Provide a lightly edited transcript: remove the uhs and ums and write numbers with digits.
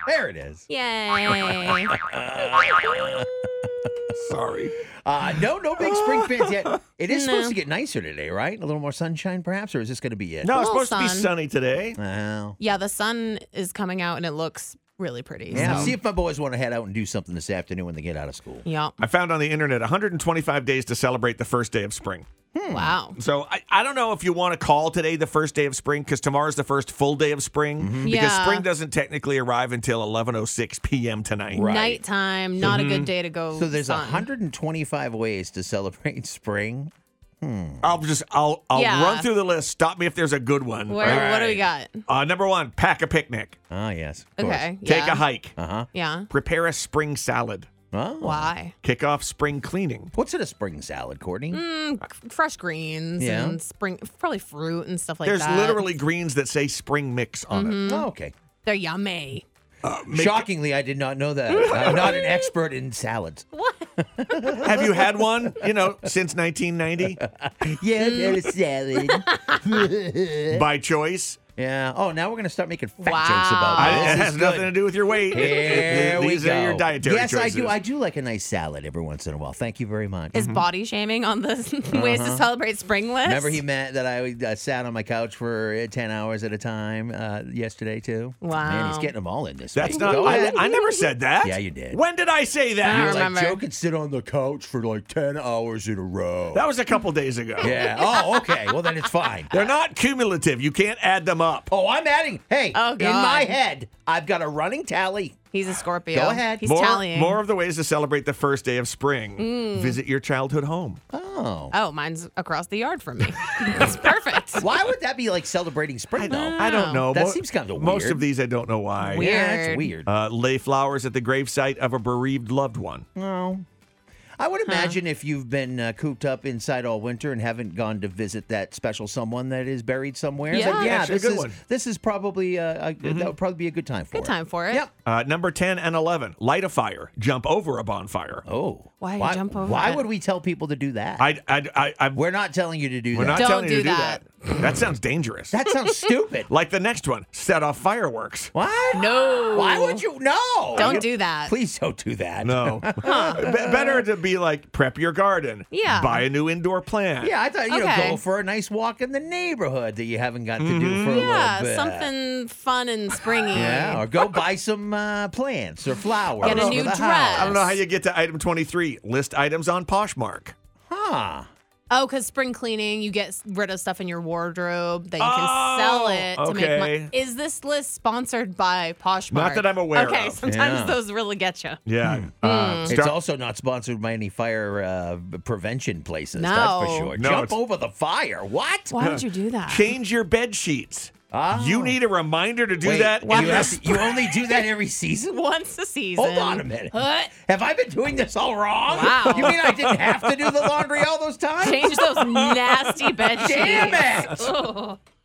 There it is. Yay. Sorry. No big spring fans yet. It is supposed No. to get nicer today, right? A little more sunshine, perhaps, or is this going to be it? No, it's little supposed to be sun. sunny today. Well, Yeah, the sun is coming out and it looks really pretty. yeah. So. See if my boys want to head out and do something this afternoon when they get out of school. Yeah. I found on the internet 125 days to celebrate the first day of spring. Wow. So I don't know if you want to call today the first day of spring because tomorrow's the first full day of spring because Yeah. spring doesn't technically arrive until 11:06 p.m. tonight. Right. Nighttime, not a good day to go. So there's sun. 125 ways to celebrate spring. I'll Yeah. run through the list. Stop me if there's a good one. What do we got? Number 1, pack a picnic. Ah, yes. Of course. Okay. Take yeah. a hike. Uh-huh. Yeah. Prepare a spring salad. Oh. Why? Kick off spring cleaning. What's in a spring salad, Courtney? Fresh greens Yeah. and spring, probably fruit and stuff like There's that. literally greens that say spring mix on it. Oh, okay. They're yummy. Shockingly, I did not know that. I'm not an expert in salads. Have you had one, since 1990 Yeah, I've had a salad. by choice? Yeah. Oh, now we're going to start making fat Wow. jokes about this. It This has is nothing good. to do with your weight. Here we These go. are your dietary yes, choices. I do like a nice salad every once in a while. Thank you very much. Is body shaming on the ways to celebrate spring list? Remember he meant that I sat on my couch for 10 hours at a time yesterday, too? Wow. Man, he's getting them all in this That's week. not. Go ahead. I never said that. Yeah, you did. When did I say that? You're remember. like, Joe can sit on the couch for like 10 hours in a row. That was a couple days ago. Yeah. Oh, okay. Well, then it's fine. They're not cumulative. You can't add them up. Oh, I'm adding. Hey, Oh, in God. my head, I've got a running tally. He's a Scorpio. Go ahead. He's More, tallying. more of the ways to celebrate the first day of spring. Visit your childhood home. Oh. Oh, mine's across the yard from me. It's perfect. Why would that be like celebrating spring, though? I don't know. That seems kind of Most weird. of these I don't know why. Weird. Yeah, that's weird. Lay flowers at the gravesite of a bereaved loved one. No. I would imagine if you've been cooped up inside all winter and haven't gone to visit that special someone that is buried somewhere. it's Yeah. like, Actually, a this good is one. this is probably that would probably be a good time for Good it. time for it. Yep. Number 10 and 11, light a fire, jump over a bonfire. Oh. Why you jump over Why it? would we tell people to do that? We're We're not telling you to do not that. Don't telling you to do do that. that. That sounds dangerous. That sounds stupid. Like the next one, set off fireworks. What? No. Why would you? No. Don't do that. Please don't do that. No. Better to be like prep your garden. Yeah. Buy a new indoor plant. Yeah, I thought, Okay. go for a nice walk in the neighborhood that you haven't got to do for a Yeah, little bit. something fun and springy. Yeah, or go buy some plants or flowers. Get a for new the dress. house. I don't know how you get to item 23. List items on Poshmark. Huh. Oh, because spring cleaning, you get rid of stuff in your wardrobe that you can sell it to make okay. money. Is this list sponsored by Poshmark? Not that I'm aware Okay, of. sometimes Yeah. those really get you. Yeah. It's also not sponsored by any fire prevention places. No. That's for sure. No, Jump it's- over the fire. What? Why would you do that? Change your bed sheets. Oh. You need a reminder to do Wait, that. You, in the have to- you only do that every season? Once a season. Hold on a minute. What? Have I been doing this all wrong? Wow. You mean I didn't have to do the laundry all those times? Change those nasty bed sheets. Damn it. Ugh.